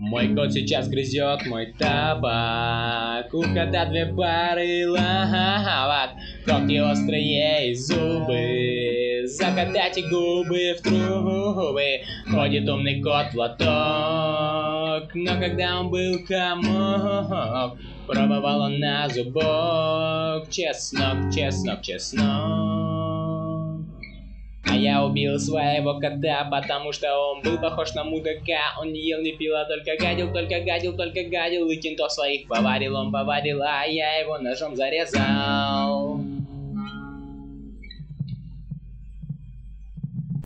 Мой кот сейчас грызет мой табак. У кота две пары лапок, когти острые и зубы, закатать и губы в трубы. Ходит умный кот в лоток, но когда он был комок, пробовал он на зубок чеснок, чеснок, чеснок. А я убил своего кота, потому что он был похож на мудака. Он не ел, не пил, а только гадил, только гадил, только гадил. И кентов своих поварил, он поварил, а я его ножом зарезал.